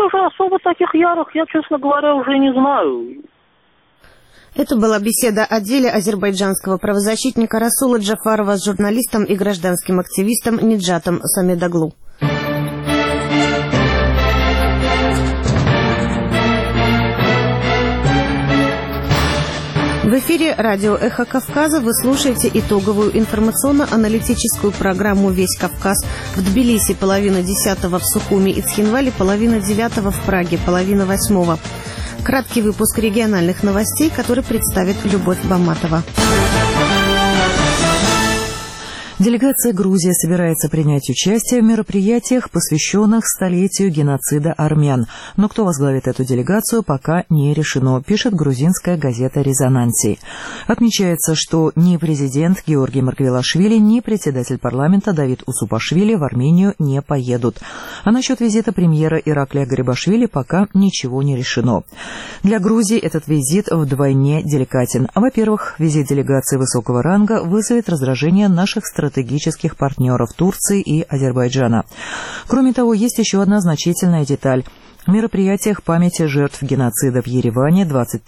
тоже особо таких ярых, я, честно говоря, уже не знаю. Это была беседа о деле азербайджанского правозащитника Расула Джафарова с журналистом и гражданским активистом Ниджатом Самедаглу. В эфире радио «Эхо Кавказа» вы слушаете итоговую информационно-аналитическую программу «Весь Кавказ». В Тбилиси 9:30, в Сухуми и Цхинвале 9:30, в Праге 7:30. Краткий выпуск региональных новостей, который представит Любовь Баматова. Делегация Грузии собирается принять участие в мероприятиях, посвященных столетию геноцида армян. Но кто возглавит эту делегацию, пока не решено, пишет грузинская газета «Резонанси». Отмечается, что ни президент Георгий Маргвелашвили, ни председатель парламента Давид Усупашвили в Армению не поедут. А насчет визита премьера Ираклия Гарибашвили пока ничего не решено. Для Грузии этот визит вдвойне деликатен. Во-первых, визит делегации высокого ранга вызовет раздражение наших стратегических партнеров Турции и Азербайджана. Кроме того, есть еще одна значительная деталь. В мероприятиях памяти жертв геноцида в Ереване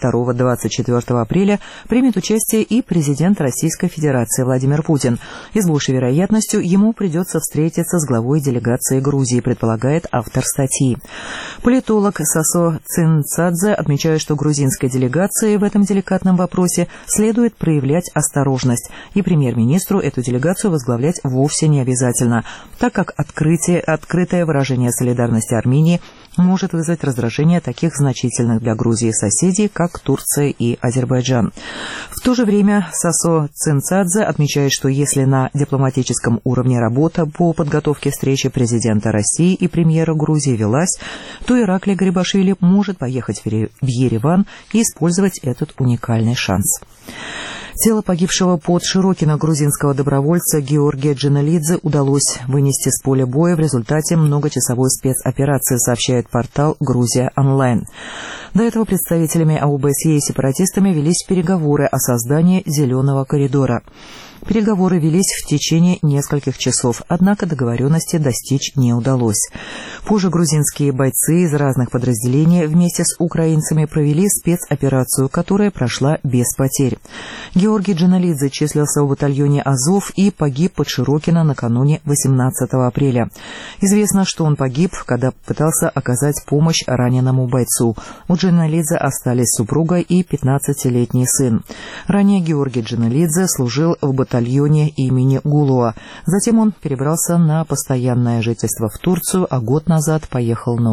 22-24 апреля примет участие и президент Российской Федерации Владимир Путин. И с большей вероятностью ему придется встретиться с главой делегации Грузии, предполагает автор статьи. Политолог Сасо Цинцадзе отмечает, что грузинской делегации в этом деликатном вопросе следует проявлять осторожность, и премьер-министру эту делегацию возглавлять вовсе не обязательно, так как открытое выражение солидарности Армении может вызвать раздражение таких значительных для Грузии соседей, как Турция и Азербайджан. В то же время Сасо Цинцадзе отмечает, что если на дипломатическом уровне работа по подготовке встречи президента России и премьера Грузии велась, то Ираклий Гарибашвили может поехать в Ереван и использовать этот уникальный шанс. Тело погибшего под Широкино грузинского добровольца Георгия Джиналидзе удалось вынести с поля боя в результате многочасовой спецоперации, сообщает портал «Грузия онлайн». До этого представителями ОБСЕ и сепаратистами велись переговоры о создании «Зеленого коридора». Переговоры велись в течение нескольких часов, однако договоренности достичь не удалось. Позже грузинские бойцы из разных подразделений вместе с украинцами провели спецоперацию, которая прошла без потерь. Георгий Джиналидзе числился в батальоне «Азов» и погиб под Широкино накануне 18 апреля. Известно, что он погиб, когда пытался оказать помощь раненому бойцу. У Джиналидзе остались супруга и 15-летний сын. Ранее Георгий Джиналидзе служил в батальоне имени Гулуа. Затем он перебрался на постоянное жительство в Турцию, а год назад поехал на